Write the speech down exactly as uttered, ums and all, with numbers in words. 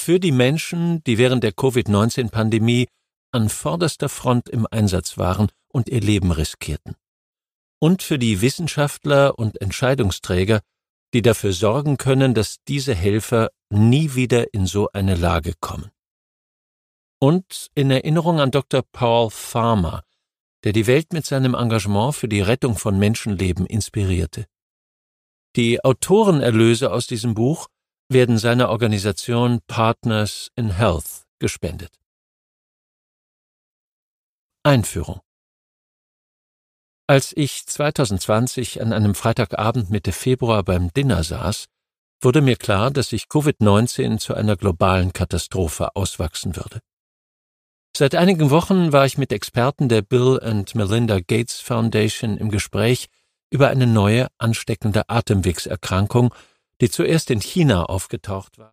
für die Menschen, die während der Covid neunzehn Pandemie an vorderster Front im Einsatz waren und ihr Leben riskierten. Und für die Wissenschaftler und Entscheidungsträger, die dafür sorgen können, dass diese Helfer nie wieder in so eine Lage kommen. Und in Erinnerung an Doktor Paul Farmer, der die Welt mit seinem Engagement für die Rettung von Menschenleben inspirierte. Die Autorenerlöse aus diesem Buch werden seiner Organisation Partners in Health gespendet. Einführung. Als ich zwanzig zwanzig an einem Freitagabend Mitte Februar beim Dinner saß, wurde mir klar, dass sich Covid neunzehn zu einer globalen Katastrophe auswachsen würde. Seit einigen Wochen war ich mit Experten der Bill and Melinda Gates Foundation im Gespräch über eine neue, ansteckende Atemwegserkrankung, die zuerst in China aufgetaucht war.